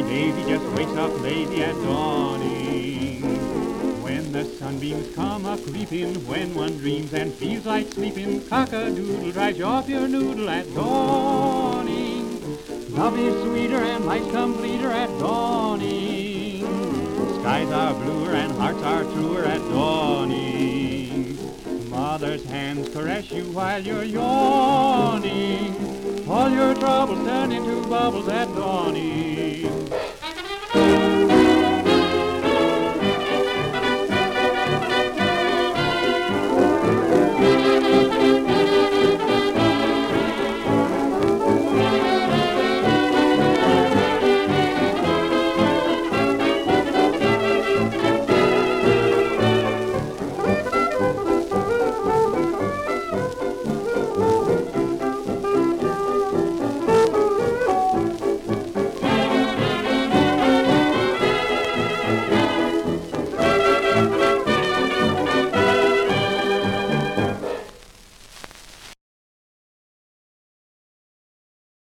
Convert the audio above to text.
Lazy just wakes up lazy at dawning. When the sunbeams come a-creeping, when one dreams and feels like sleeping, cock-a-doodle drives you off your noodle at dawning. Love is sweeter and life's completer at dawning. Skies are bluer and hearts are truer at dawning. Mother's hands caress you while you're yawning. All your troubles turn into bubbles at dawning.